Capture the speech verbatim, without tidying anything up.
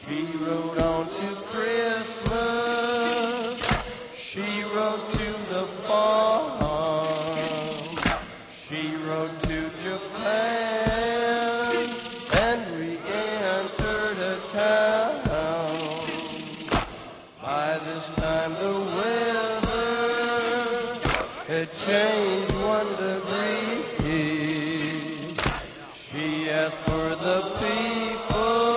She rode on to Christmas. She rode to the farm. She rode to Japan and re-entered a town. By this time the weather had changed one degree. She asked for the people